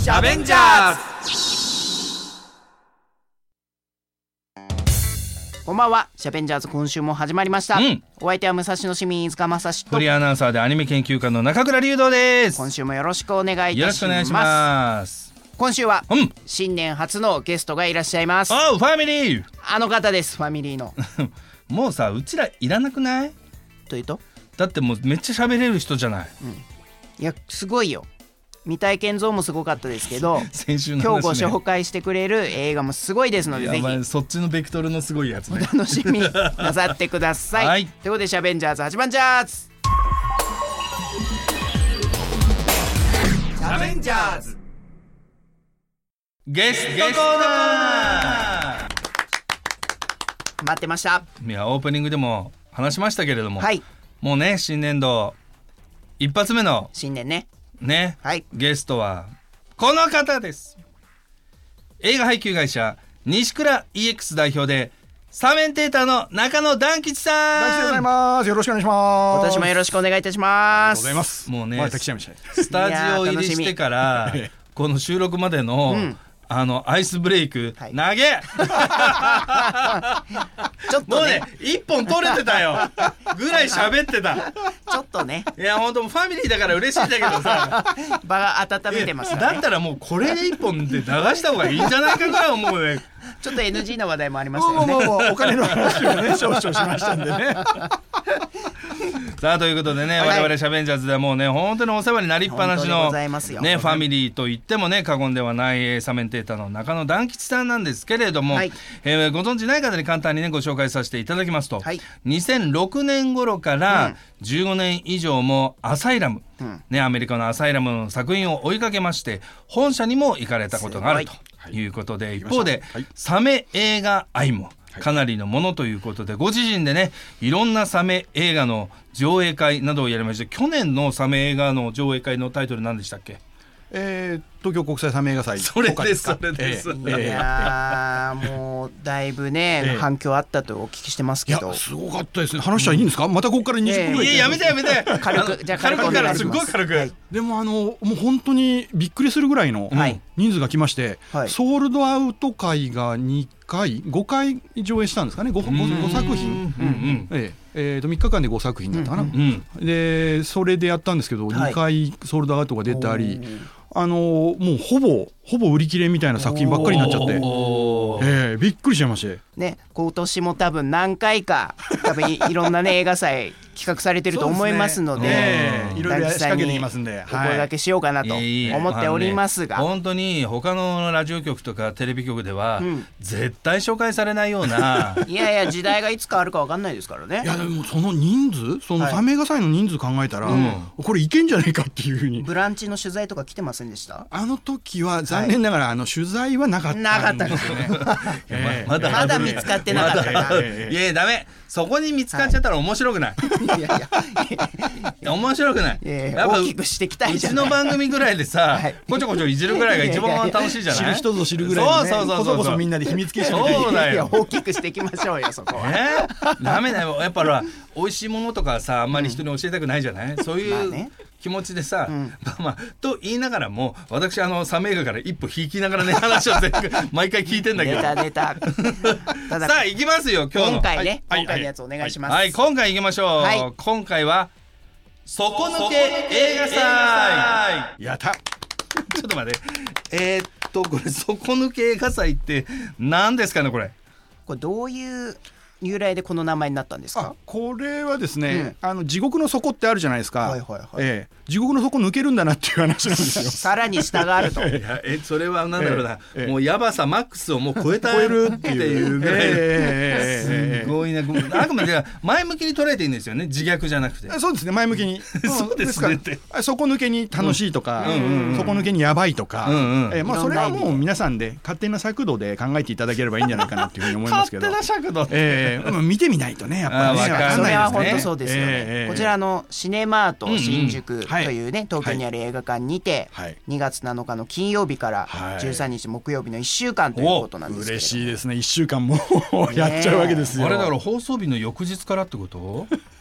シャベンジャーズ。こんばんは、シャベンジャーズ今週も始まりました、お相手は武蔵野市民飯塚正史とフリーアナウンサーでアニメ研究家の中倉隆道です。 今週もよろしくお願いいたします。 よろしくお願いします。 今週は、新年初のゲストがいらっしゃいます。 おうファミリー、 あの方です。ファミリーのもうさ、うちらいらなくない？ というと、 だってもうめっちゃ喋れる人じゃない。 いやすごいよ。未体験像もすごかったですけど先週の今話、ね、 日ご紹介してくれる映画もすごいですので、ぜひそっちのベクトルのすごいやつね、 お楽しみなさってください、 はい、 ということでシャベンジャーズ始まんじゃーズ。シャベンジャーズゲストコーナー。 待ってました。 いや、オープニングでも話しましたけれども、 はい、 もうね、新年度一発目の新年ね、はい、 ゲストはこの方です。映画配給会社西倉 EX 代表でサメンテーターの中野大吉さん。 大吉でございます。よろしくお願いします。 今年もよろしくお願いいたします。 ありがとうございます。 もうね、 スタジオ入りしてからこの収録までの、アイスブレイク、投げちょっとね、 もうね1本取れてたよぐらい喋ってたちょっとね、 いや本当ファミリーだから嬉しいんだけどさ場が温めてますからね。 だったらもうこれで1本で流した方がいいんじゃないかぐらい思うね。 ちょっと NG な話題もありましたよね。 もうお金の話をね少々しましたんでねさあということでね、我々シャベンジャーズではもうね本当にお世話になりっぱなしのねファミリーと言ってもね過言ではないサメンテーターの中野大吉さんなんですけれども、ご存知ない方に簡単にねご紹介させていただきますと、2006年頃から15年以上もアサイラム、アメリカのアサイラムの作品を追いかけまして本社にも行かれたことがあるということで、一方でサメ映画愛もかなりのものということで、ご自身でねいろんなサメ映画の上映会などをやりまして、去年のサメ映画の上映会のタイトル何でしたっけ？ 東京国際サメ映画祭。 それですそれです、 いやもうだいぶね、反響あったとお聞きしてますけど。 いやすごかったですね。話したらいいんですか？またここから20分ぐらい、 やめて軽くじゃあ軽くお願いします。 すごい軽く、 でももう本当にびっくりするぐらいの人数が来まして、ソールドアウト会が5回上映したんですかね。5作品、3日間で5作品だったかな、でそれでやったんですけど、2回ソールドアウトが出たり、もうほぼ売り切れみたいな作品ばっかりになっちゃって、びっくりしちゃいましてね。今年も多分何回かいろんなね映画祭企画されてると思いますので、 いろいろ仕掛けていますんでお声掛けしようかなと思っておりますが、 本当に他のラジオ局とかテレビ局では絶対紹介されないような、 いや時代がいつ変わるか分かんないですからね。 いやでもその人数、そのサメ映画祭の人数考えたら、これいけんじゃないかっていうふうに。 ブランチの取材とか来てませんでした？ あの時は残念ながら、取材はなかったんですよね。 まだ見つかってなかったな。 いやダメ、そこに見つかっちゃったら面白くない。面白くない。 やっぱ大きくしてきたいじゃない。 うちの番組ぐらいでさ、こちょこちょいじるぐらいが一番楽しいじゃない。 知る人ぞ知るぐらいのね、こそこそみんなで秘密結社みたいな。 そうだよ。 大きくしていきましょうよそこは。 ダメだよ。やっぱり美味しいものとかさ、あんまり人に教えたくないじゃない。そういう気持ちでさ、と言いながらも、私サメ映画から一歩引きながらね話を毎回聞いてんだけど。 出た。 さあ行きますよ今日の。 今回のやつお願いします。 はい、今回行きましょう。今回は底抜け映画祭。 やった。 ちょっと待って。これ底抜け映画祭って何ですかねこれ。 これどういう由来でこの名前になったんですか？ これはですね、地獄の底ってあるじゃないですか。地獄の底抜けるんだなっていう話なんですよ。 さらに下があると。 それはなんだろうな、もうやばさマックスをもう超えるっていうぐらい、すごいな。あくまで前向きに捉えていいんですよね、自虐じゃなくて。 そうですね、前向きに。 そうですねって、 底抜けに楽しいとか、底抜けにやばいとか、それはもう皆さんで勝手な尺度で考えていただければいいんじゃないかなっていうふうに思いますけど。 勝手な尺度、 見てみないとね、やっぱりね、 それは本当そうですよね。こちらのシネマート新宿というね、東京にある映画館にて2月7日の金曜日から13日木曜日の1週間ということなんですけれども、 嬉しいですね。1週間もやっちゃうわけですよ。 あれだから放送日の翌日からってこと？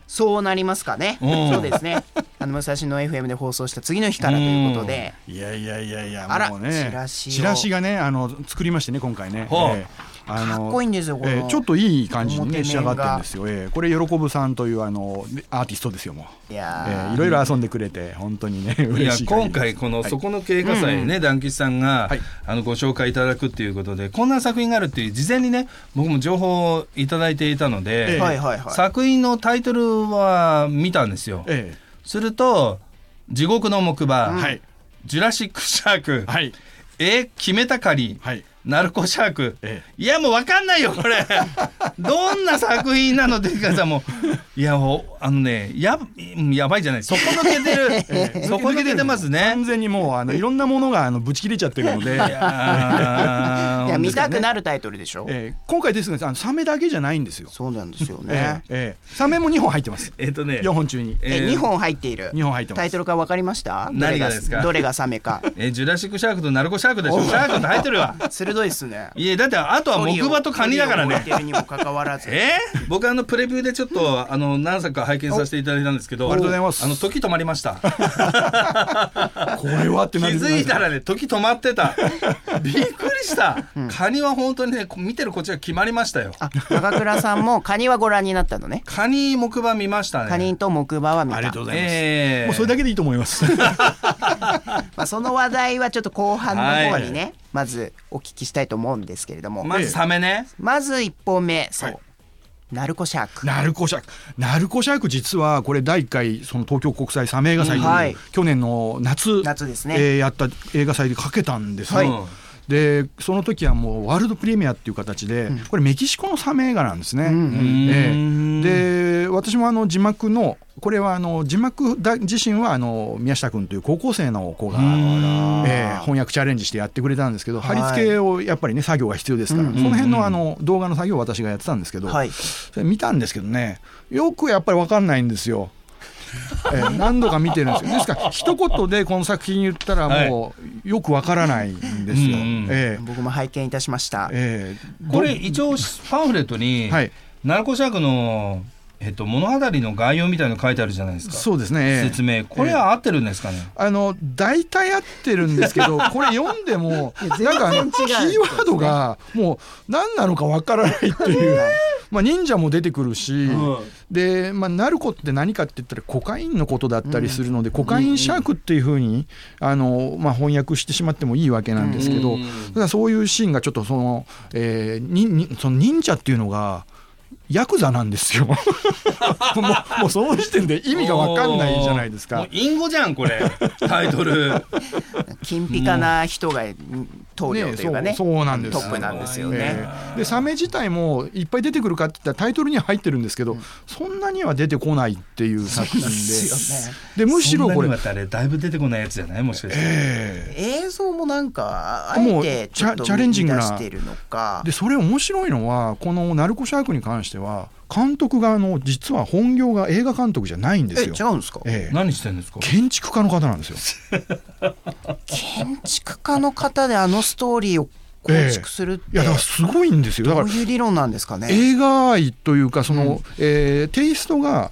そうなりますかね。そうですね。武蔵野 FM で放送した次の日からということで。 いやもうね、 チラシがね作りましてね今回ね。 かっこいいんですよ。 ちょっといい感じにね仕上がってるんですよ。これ喜ぶさんというアーティストですよもう。いろいろ遊んでくれて本当にね嬉しい。 今回このそこの経過祭ね団吉さんがご紹介いただくっていうことでこんな作品があるっていう事前にね僕も情報をいただいていたので作品のタイトルは見たんですよ。すると地獄の木馬、ジュラシックシャーク、決めたかり、ナルコシャーク、いやもう分かんないよこれどんな作品なのっていうかさもういやもうやばいじゃない底抜けてる底抜けてますね。 完全にもういろんなものがぶち切れちゃってるのでいや見たくなるタイトルでしょ。 今回ですねサメだけじゃないんですよ。 そうなんですよね。 サメも2本入ってます。4本中に 2本入っている。 2本入ってます。 タイトルから分かりました？ 何がですか？ どれがサメか。 ジュラシックシャークとナルコシャークでしょ。シャークと入ってるわ。 鋭いっすね。 いやだってあとは木馬とカニだからね。僕プレビューでちょっと何作か拝見させていただいたんですけど、 ありがとうございます。 時止まりました。 これはって気づいたらね時止まってた。びっくりした。カニは本当にね見てるこっちが決まりましたよ。 高倉さんもカニはご覧になったのね。 カニ木馬見ましたね。 カニと木馬は見た。 ありがとうございます。もうそれだけでいいと思います。 その話題はちょっと後半の方にねまずお聞きしたいと思うんですけれども、 まずサメね。 まず1本目そうナルコシャーク。 ナルコシャーク実はこれ第1回その東京国際サメ映画祭で去年の夏ですねやった映画祭でかけたんですよ。でその時はもうワールドプレミアっていう形で、これメキシコのサメ映画なんですね。で私も字幕のこれは字幕自身は宮下君という高校生の子が、翻訳チャレンジしてやってくれたんですけど、貼り付けをやっぱりね作業が必要ですから、その辺の動画の作業を私がやってたんですけど、それ見たんですけどねよくやっぱり分かんないんですよ。何度か見てるんですよ。ですから一言でこの作品言ったらもうよくわからないんですよ。 僕も拝見いたしました。 これ一応パンフレットにナルコシャークの物語の概要みたいなの書いてあるじゃないですか。 そうですね。 説明これは合ってるんですかね。 大体合ってるんですけどこれ読んでもなんかキーワードがもう何なのかわからないっていう忍者も出てくるし、でナルコって何かって言ったらコカインのことだったりするので、コカインシャークっていうふうに翻訳してしまってもいいわけなんですけど、だからそういうシーンがちょっとその忍者っていうのがヤクザなんですよ。もうその時点で意味が分かんないじゃないですか。 もう隠語じゃんこれタイトル。 金ピカな人が棟梁というかね、 そうなんです。 トップなんですよね。 でサメ自体もいっぱい出てくるかって言ったらタイトルには入ってるんですけど、そんなには出てこないっていう作品で、むしろこれだいぶ出てこないやつじゃないもしかして。 映像もなんかあえてちょっと生み出してるのか。 でそれ面白いのはこのナルコシャークに関しては監督が実は本業が映画監督じゃないんですよ。 違うんですか？ 何してんですか？ 建築家の方なんですよ。 建築家の方でストーリーを構築するって、 いやだからすごいんですよ。だからどういう理論なんですかね。 映画愛というかテイストが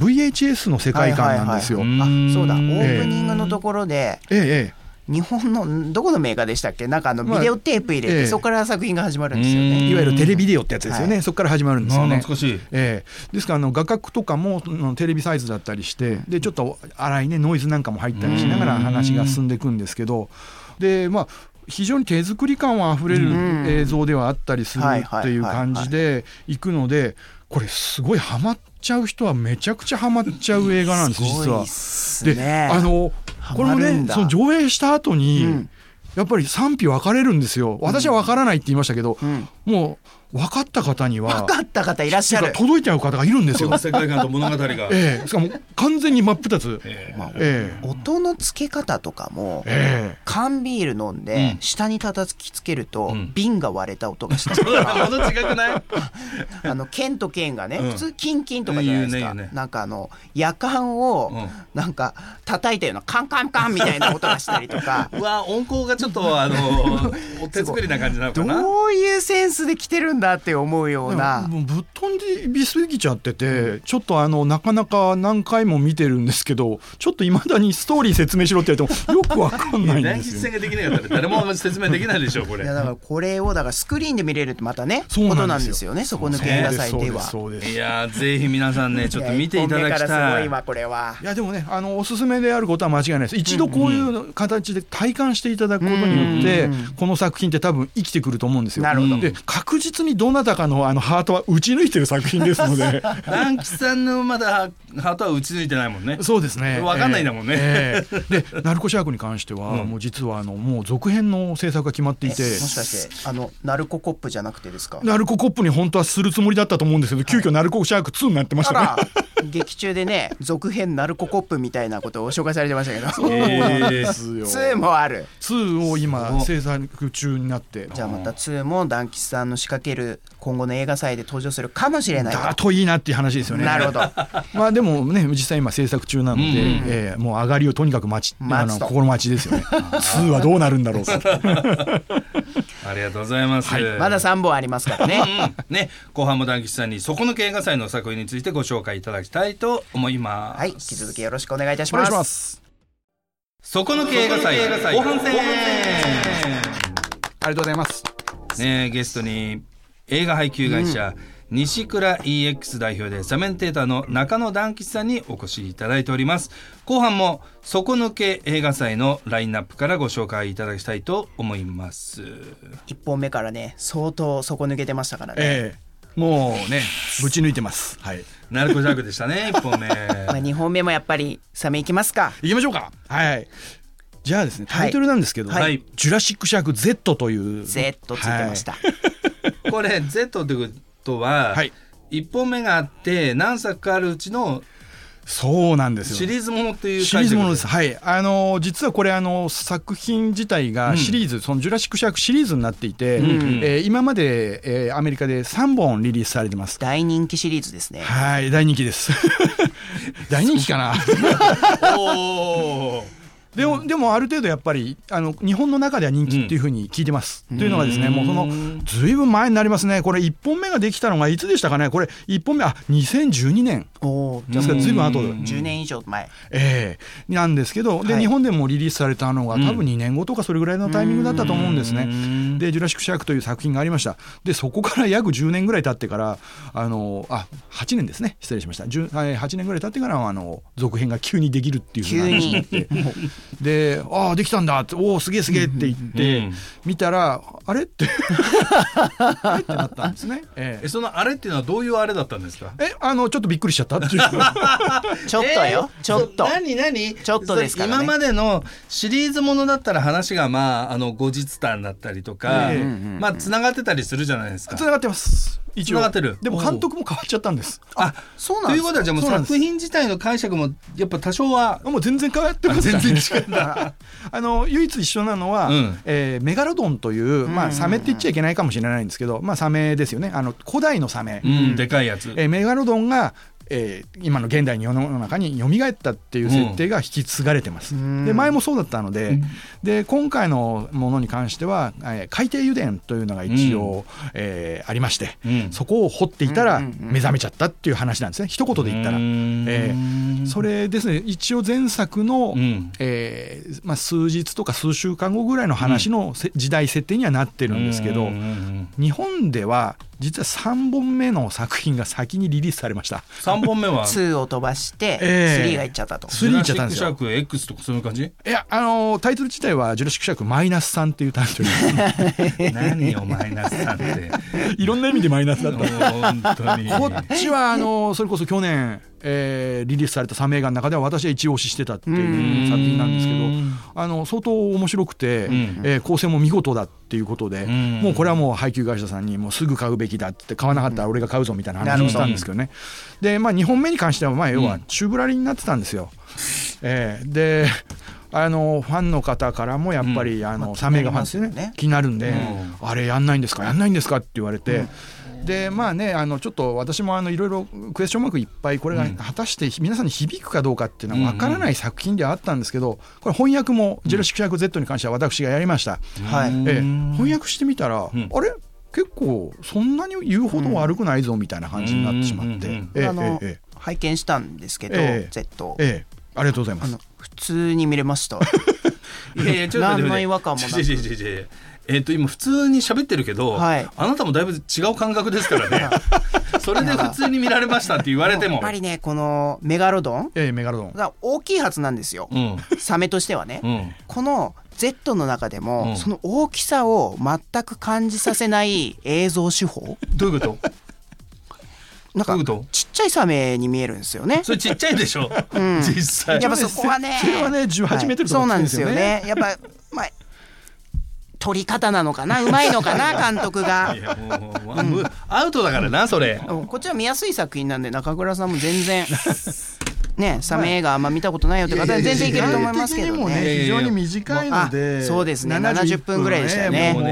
VHS の世界観なんですよ。 そうだオープニングのところで、日本のどこのメーカーでしたっけ、なんかビデオテープ入れて、そこから作品が始まるんですよね。 いわゆるテレビデオってやつですよね。そこから始まるんですよね。 懐かしい。 ですから画角とかもテレビサイズだったりして、でちょっと荒いねノイズなんかも入ったりしながら話が進んでいくんですけど、で非常に手作り感はあふれる映像ではあったりするっていう感じでいくので、これすごいハマっちゃう人はめちゃくちゃハマっちゃう映画なんです実は。でこれもねその上映した後に、やっぱり賛否分かれるんですよ。私は分からないって言いましたけど、もう分かった方には分かった方いらっしゃる、 届いちゃう方がいるんですよ。 世界観と物語が、 しかも完全に真っ二つ、 音の付け方とかも、缶ビール飲んで下に叩きつけると、瓶が割れた音がしたとか、 音違くない？ 剣と剣がね、普通キンキンとかじゃないですか、なんか夜間をなんか叩いたようなカンカンカンみたいな音がしたりとかうわ音効がちょっとお手作りな感じなのかな。 どういうセンスで来てるんだって思うような、 もうぶっ飛んですぎちゃってて、ちょっとなかなか何回も見てるんですけど、ちょっといまだにストーリー説明しろって言われてもよくわかんないんですよ。 大吉さんができなかったら誰も説明できないでしょこれ。 いやだからこれをだからスクリーンで見れるってまたねことなんですよね。そこ抜け映画祭では。 いやぜひ皆さんねちょっと見ていただきたい。 すごいわこれは。 いやでもねおすすめであることは間違いないです。一度こういう形で体感していただくことによって、この作品って多分生きてくると思うんですよ。 なるほど。 で確実にどなたかのハートは打ち抜いてる作品ですので南吉さんのまだハートは打ち抜いてないもんね。 そうですね。 分かんないんだもんね。 でナルコシャークに関しては、もう実はもう続編の制作が決まっていて、 もしかしてナルココップじゃなくてですか。 ナルココップに本当はするつもりだったと思うんですけど、急遽ナルコシャーク2になってましたね。 劇中でね続編ナルココップみたいなことを紹介されてましたけど、 そうなんですよ。 2もある。 2を今制作中になって、 じゃあまた2も団吉さんの仕掛ける今後の映画祭で登場するかもしれないだといいなっていう話ですよね。 なるほど。 まあでもね実際今制作中なので、もう上がりをとにかく心待ちですよね。2はどうなるんだろうか。 ありがとうございます。 まだ3本ありますからね。 ね、後半も団吉さんに底抜け映画祭の作品についてご紹介いただきたいと思います。 はい、引き続きよろしくお願いいたします。 お願いします。 底抜け映画祭後半戦。 ありがとうございます。 ね、ゲストに映画配給会社、西倉 EX 代表でサメンテーターの中野団吉さんにお越しいただいております。後半も底抜け映画祭のラインナップからご紹介いただきたいと思います。 1本目からね相当底抜けてましたからね。 もうねぶち抜いてます。はい。 ナルコジャークでしたね1本目。 2本目もやっぱりサメいきますか。 いきましょうか。はい。じゃあですねタイトルなんですけど、ジュラシックシャーク Z という Z ついてました。 これ Z ってことは、1本目があって何作かあるうちのそうなんですよ。 シリーズものっていうシリーズものです。はい。実はこれ作品自体がシリーズ、そのジュラシックシャークシリーズになっていて、今まで、アメリカで3本リリースされてます。 大人気シリーズですね。 はい、大人気です。大人気かな。でもある程度やっぱり日本の中では人気っていうふうに聞いてます、というのがですね、もうずいぶん前になりますね。これ1本目ができたのがいつでしたかね。これ1本目2012年ですからずいぶん後 10年以上前、 なんですけど、で日本でもリリースされたのが多分2年後とかそれぐらいのタイミングだったと思うんですね。でジュラシックシャークという作品がありました。でそこから約10年ぐらい経ってから8年ですね、失礼しました。8年ぐらい経ってから続編が急にできるっていう風な話になってでできたんだって、おおすげえすげえって言って、見たらあれってあれってなったんですね。 そのあれっていうのはどういうあれだったんですか。 ちょっとびっくりしちゃったっていうちょっとよ、ちょっと何ちょっとですからね。 今までのシリーズものだったら話が後日談だったりとか、つながってたりするじゃないですか。 つながってます。一応つながってる。 でも監督も変わっちゃったんです。 そうなんですか。 ということはじゃあもう作品自体の解釈もやっぱ多少はもう全然変わってます。 全然違う。 唯一一緒なのは、メガロドンという、サメって言っちゃいけないかもしれないんですけど、サメですよね。古代のサメ、 でかいやつ、 メガロドンが今の現代の世の中に蘇ったっていう設定が引き継がれてます。で前もそうだったので、今回のものに関しては、海底油田というのが一応、ありまして、そこを掘っていたら目覚めちゃったっていう話なんですね、一言で言ったら。それですね、一応前作の、数日とか数週間後ぐらいの話の時代設定にはなってるんですけど、日本では実は3本目の作品が先にリリースされました。 3本目は 2を飛ばして3がいっちゃったと。 3いっちゃったんですよ。 ジュラシックシャーク X とかそういう感じ。 いやタイトル自体はジュラシックシャーク−3っていうタイトルです。 何を−3っていろんな意味でマイナスだった。 本当にこっちはそれこそ去年リリースされたサメ映画の中では私は一押ししてたっていう作品なんですけど、相当面白くて、構成も見事だっていうことで、もうこれはもう配給会社さんにもうすぐ買うべきだって買わなかったら俺が買うぞみたいな話をしたんですけどね。で2本目に関しては要は宙ぶらりになってたんですよ。でファンの方からもやっぱりサメ映画ファンですよね、気になるんで、あれやんないんですかって言われて、でちょっと私もいろいろクエスチョンマークいっぱい、これが果たして皆さんに響くかどうかっていうのは分からない作品ではあったんですけど、これ翻訳もジュラシックシャーク Z に関しては私がやりました。翻訳してみたら、あれ結構そんなに言うほど悪くないぞみたいな感じになってしまって、 拝見したんですけど、Z、 ありがとうございます。 普通に見れました。 いやいや、ちょっと何の違和感もなく。 今普通に喋ってるけど、あなたもだいぶ違う感覚ですからね。それで普通に見られましたって言われても、 やっぱりね、このメガロドンが大きいはずなんですよ、サメとしてはね、この Z の中でも、その大きさを全く感じさせない映像手法。 どういうこと？ なんかちっちゃいサメに見えるんですよね。 それちっちゃいでしょ、実際。 やっぱそこはね、 それはね18メートルとかそうなんですよね。やっぱ撮り方なのかな、うまいのかな監督が。いやもうアウトだからな、それ。 こっちは見やすい作品なんで、中倉さんも全然ね、サメ映画あんま見たことないよって方は全然いけると思いますけどね。 非常に短いので、 そうですね、70分ぐらいでしたよね。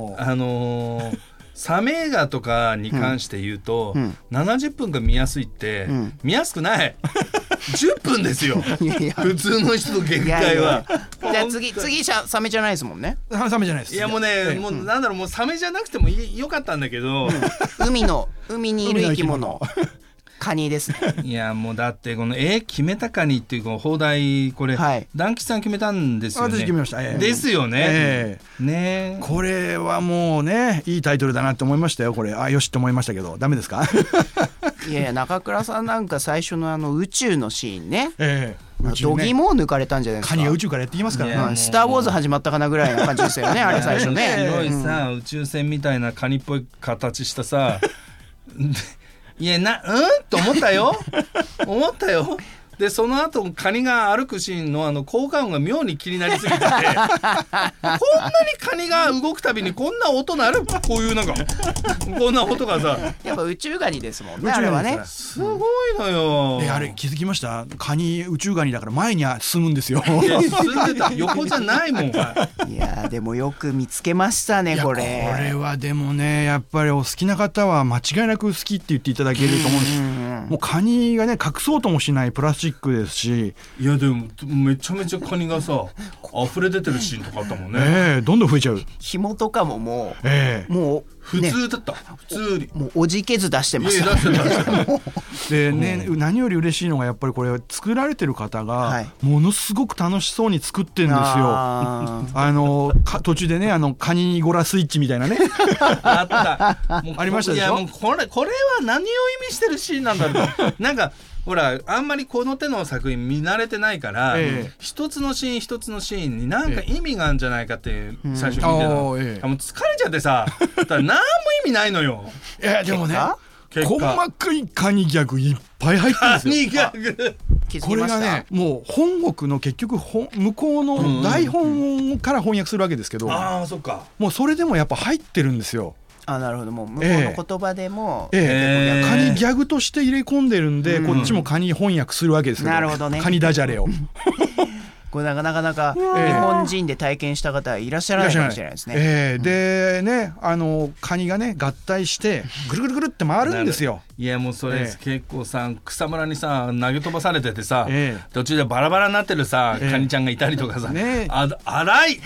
サメ映画とかに関して言うと、70分が見やすいって、見やすくない。10分ですよ。普通の人の限界は。 じゃあ次サメじゃないですもんね。 サメじゃないです。 いやもうね、もうなんだろう、もうサメじゃなくてもよかったんだけど、 海にいる生き物。カニですね。 いやもうだってこの決めたカニっていうこの放題、これ団吉さん決めたんですよね。 私決めました。 ですよね。ね、 これはもうね、いいタイトルだなって思いましたよ。これよしって思いましたけど、ダメですか？ いやいや、中倉さんなんか最初の宇宙のシーンね、度肝を抜かれたんじゃないですか。 カニが宇宙からやってきますからね。スター・ウォーズ始まったかなぐらいな感じですよね、あれ最初ね。 広いさ、宇宙船みたいなカニっぽい形したさいやと思ったよでその後カニが歩くシーンの効果音が妙に気になりすぎててこんなにカニが動くたびにこんな音鳴る、こういうなんかこんな音がさ、 やっぱ宇宙ガニですもんね、あれはね。 すごいのよ。 あれ気づきました？カニ宇宙ガニだから前に進むんですよ。 いや進んでた、横じゃないもん。いやでもよく見つけましたね、これ。 これはでもね、やっぱりお好きな方は間違いなく好きって言っていただけると思うんです。もうカニがね、隠そうともしないプラスチックですし。 いやでもめちゃめちゃカニがさ溢れ出てるシーンとかあったもんね。 どんどん増えちゃう。 紐とかももう普通だった、普通にもうおじけず出してました。 でね、何より嬉しいのがやっぱりこれ作られてる方がものすごく楽しそうに作ってるんですよ。途中でね、カニゴラスイッチみたいなねあったありましたでしょ。 いやもうこれは何を意味してるシーンなんだろうなんかほらあんまりこの手の作品見慣れてないから、一つのシーン一つのシーンに何か意味があるんじゃないかって最初見てたの、もう疲れちゃってさだから何も意味ないのよ。 いやでもね、細かいカニギャグいっぱい入ってるんですよ。 カニギャグこれがね、もう本国の結局向こうの台本から翻訳するわけですけど、 そっか、 もうそれでもやっぱ入ってるんですよ。 なるほど、もう向こうの言葉でも、 カニギャグとして入れ込んでるんで、こっちもカニ翻訳するわけですよ。 なるほどね。 カニダジャレをこれなかなか日本人で体験した方いらっしゃらないかもしれないですね。 でね、カニがね合体してぐるぐるぐるって回るんですよ。 いやもうそれ結構さ、草むらにさ投げ飛ばされててさ、途中でバラバラになってるさ、カニちゃんがいたりとかさ、荒い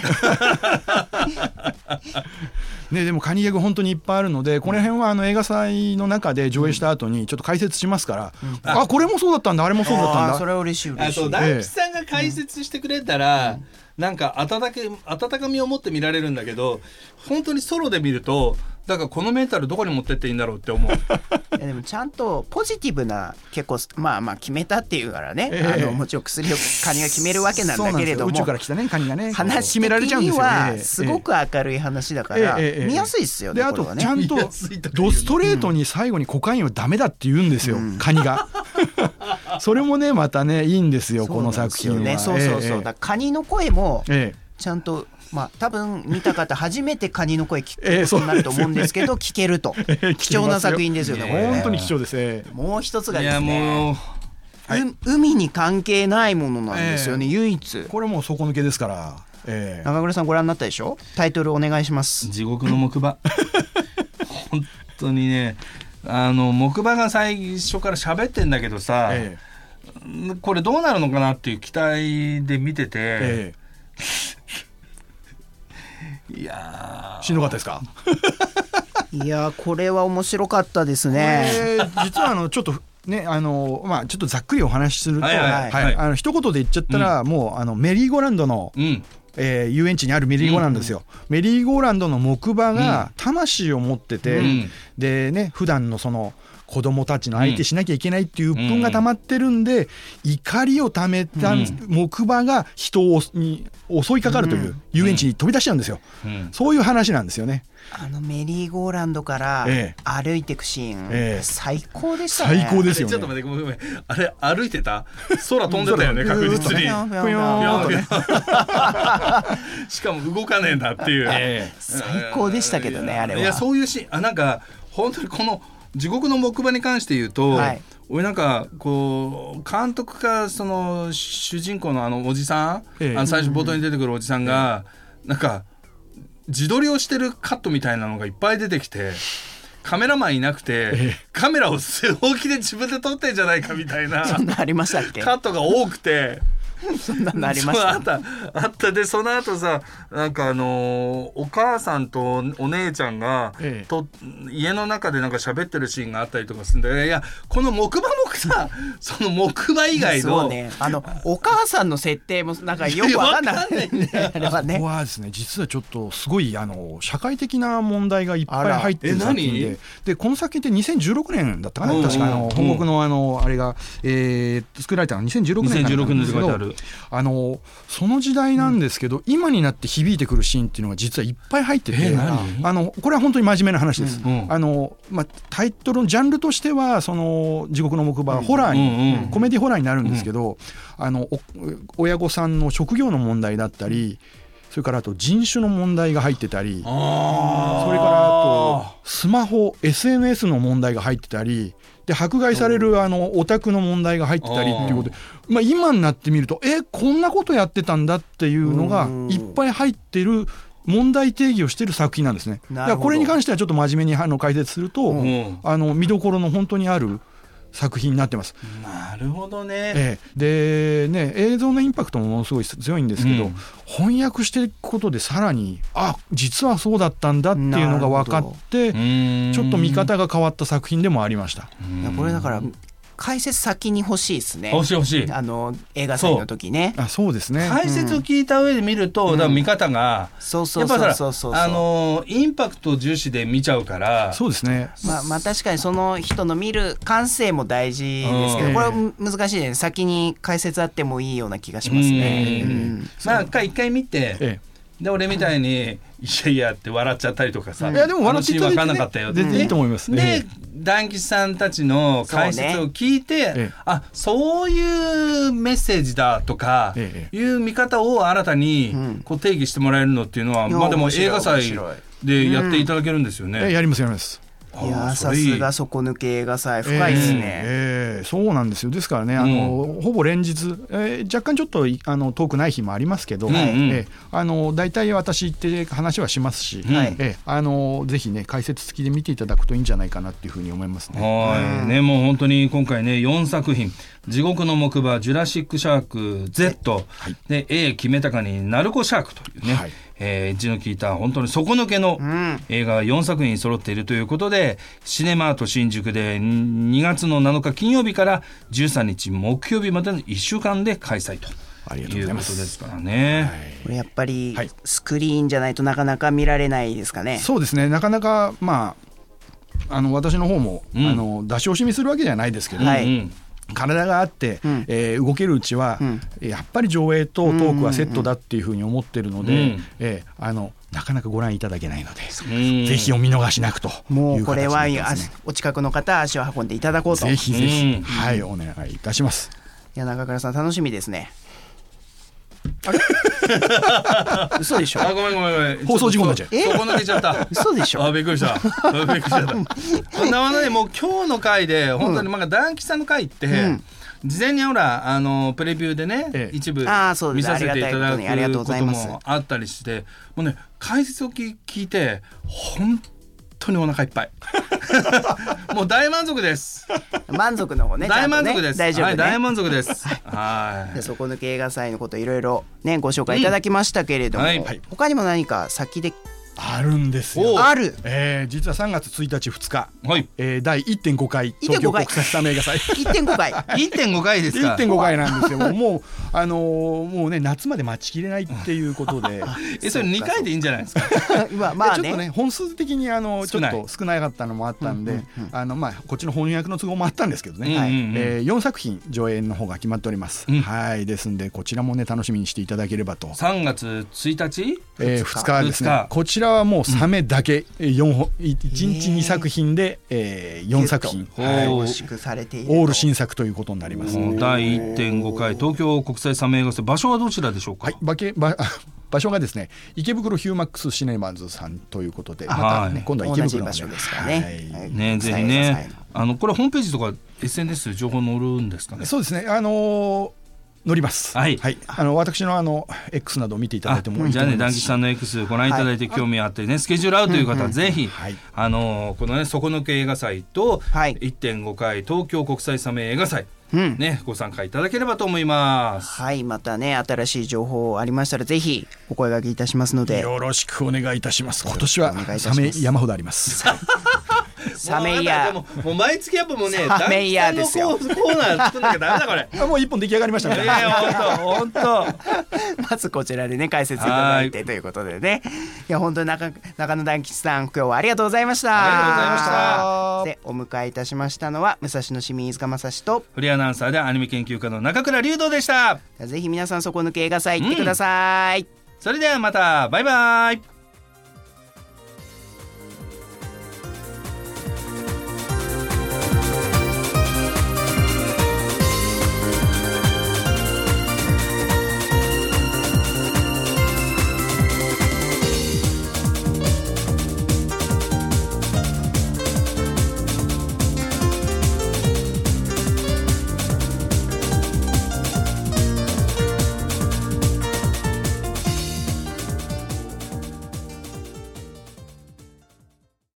ね、でもカニギャグ本当にいっぱいあるので、この辺は映画祭の中で上映した後にちょっと解説しますから、これもそうだったんだ、あれもそうだったんだ。 それは嬉しい嬉しい。 大吉さんが解説してくれたら、なんか温かみを持って見られるんだけど、本当にソロで見るとだからこのメンタルどこに持ってっていいんだろうって思う。 いやでもちゃんとポジティブな、結構まあ決めたっていうからね、もちろん薬をカニが決めるわけなんだけれども、 宇宙から来たねカニがね話的にはすごく明るい話だから見やすいっすよね。 であとちゃんとドストレートに最後にコカインはダメだって言うんですよ、カニが。それもねまたねいいんですよ、この作品は。 そうそうそう、だカニの声もちゃんと、多分見た方初めてカニの声聞くことになると思うんですけど、聞けると貴重な作品ですよね。 本当に貴重です。 もう一つがですね、海に関係ないものなんですよね、唯一。 これもう底抜けですから。 中村さんご覧になったでしょ。タイトルお願いします。 地獄の木馬。本当にね、木馬が最初から喋ってんだけどさ、これどうなるのかなっていう期待で見てて、いやしんどかったですか。 いやこれは面白かったですね。 実はちょっとね、ちょっとざっくりお話しすると、一言で言っちゃったら、もうメリーゴーランドの、遊園地にあるメリーゴーランドですよ。メリーゴーランドの木馬が魂を持ってて、でね、普段のその子供たちの相手しなきゃいけないっていう鬱憤が溜まってるんで、怒りをためた木馬が人に襲いかかるという遊園地に飛び出しちゃうんですよ。そういう話なんですよね。 メリーゴーランドから歩いていくシーン、最高でしたね。 最高ですよね。 ちょっと待って、ごめん、あれ歩いてた？空飛んでたよね、確実に。しかも動かねえんだっていう。 最高でしたけどね、あれは。 いや、そういうシーン、なんか本当にこの地獄の木馬に関して言うと、俺なんかこう監督かその主人公のおじさん、最初冒頭に出てくるおじさんが、なんか自撮りをしてるカットみたいなのがいっぱい出てきて、カメラマンいなくて、カメラを本気で自分で撮ってんじゃないかみたいなそんなありましたっけ？ カットが多くてそんなのありました。 あったで、その後さ、なんかお母さんとお姉ちゃんが、家の中でなんか喋ってるシーンがあったりとかするんで、いやこの木馬もさ、その木馬以外の、 そうね、お母さんの設定もなんかよくわかんないあれはね。 ここはですね、実はちょっとすごい社会的な問題がいっぱい入ってる作品で、この作品って2016年だったかな、確か本国のあれが作られたのは2016年なんですけど、その時代なんですけど、今になって響いてくるシーンっていうのが実はいっぱい入ってて、これは本当に真面目な話です。タイトルのジャンルとしてはその地獄の木馬はホラーに、コメディホラーになるんですけど、親御さんの職業の問題だったり、それからあと人種の問題が入ってたり、それからあとスマホ SNS の問題が入ってたりで、迫害されるオタクの問題が入ってたりっていうことで、今になってみるとこんなことやってたんだっていうのがいっぱい入ってる問題定義をしている作品なんですね。だからこれに関してはちょっと真面目に解説すると、見どころの本当にある作品になってます。 なるほどね。 でね、映像のインパクトもものすごい強いんですけど、翻訳していくことでさらに実はそうだったんだっていうのが分かって、ちょっと見方が変わった作品でもありました。 これだから解説先に欲しいですね。 欲しい。 映画祭の時ね。 そうですね。 解説を聞いた上で見ると、だから見方が、やっぱさ、インパクト重視で見ちゃうから。 そうですね。 確かにその人の見る感性も大事ですけど、これは難しいね。先に解説あってもいいような気がしますね。 一回見て、で俺みたいにいやって笑っちゃったりとかさ、 いやでも笑っていただいて分かんなかったよって全然いいと思います。 で団吉さんたちの解説を聞いて、そういうメッセージだとかいう見方を新たにこう定義してもらえるのっていうのは、でも映画祭でやっていただけるんですよね。 やります。 いやさすが底抜け映画祭深いですね。 そうなんですよ。ですからね、ほぼ連日、若干ちょっと遠くない日もありますけど、だいたい私行って話はしますし、ぜひね解説付きで見ていただくといいんじゃないかなっていうふうに思いますね。 もう本当に今回ね4作品、地獄の木馬、ジュラシックシャーク Z、で A 決めたかにナルコシャークというね、エッジの効いた本当に底抜けの映画が4作品揃っているということで、シネマート新宿で2月の7日金曜日から13日木曜日までの1週間で開催ということですからね。 これやっぱりスクリーンじゃないとなかなか見られないですかね。 そうですね、なかなか私の方も、出し惜しみするわけじゃないですけど、体があって、動けるうちは、やっぱり上映とトークはセットだっていうふうに思ってるので、なかなかご覧いただけないので、ぜひお見逃しなくという形になってますね。もうこれはお近くの方足を運んでいただこうと、 ぜひぜひ、お願いいたします。 いや中倉さん楽しみですね。あれ嘘でしょ。 ごめん放送事故になっちゃう。 そこ抜けちゃった。 嘘でしょ。 びっくりしたこんなものでもう今日の回で本当に団吉さんの回って、事前にほらプレビューでね、一部見させていただくこともあったりして、もうね解説を聞いて本当にお腹いっぱいもう大満足です。 満足の方ね。 大満足です。 大丈夫ね。 大満足です。 底抜け映画祭のこといろいろねご紹介いただきましたけれども、他にも何か先であるんですよ。 ある。 実は3月1日2日、 はい、 第 1.5 回東京国際サメ映画祭。 1.5 回。 1.5 回ですか。 1.5 回なんですよ。もうね夏まで待ちきれないっていうことで。 それ2回でいいんじゃないですか。 まあちょっとね本数的にちょっと少なかったのもあったんで、こっちの翻訳の都合もあったんですけどね。4作品上映の方が決まっております。はい、ですんでこちらもね楽しみにしていただければと。 3月1日 2日ですね。こちらはもうサメだけ1日2作品で4作品凝縮されているオール新作ということになります。 第 1.5 回東京国際サメ映画祭、場所はどちらでしょうか。 場所がですね池袋ヒューマックスシネマズさんということで、またね今度は池袋の場所ですからね。 ぜひねこれホームページとか SNS で情報載るんですかね。 そうですね乗ります。はい。私のX などを見ていただいてもいいと思います。 じゃあね、団吉さんの X ご覧いただいて興味あってね、スケジュール合うという方はぜひこのね底抜け映画祭と 1.5 回東京国際サメ映画祭ねご参加いただければと思います。 はい、またね新しい情報ありましたらぜひお声掛けいたしますのでよろしくお願いいたします。今年はサメ山ほどあります。 サメイヤーもう毎月やっぱもうねサメイヤーですよ。 コーナー作んなきゃダメだこれ。 もう一本出来上がりましたね。 本当まずこちらでね解説いただいてということでね、いや本当に中野大吉さん今日はありがとうございました。 ありがとうございました。 でお迎えいたしましたのは武蔵野市民飯塚正史とフリーアナウンサーでアニメ研究家の中倉隆道でした。 ぜひ皆さん底抜け映画祭行ってください。 それではまたバイバイ。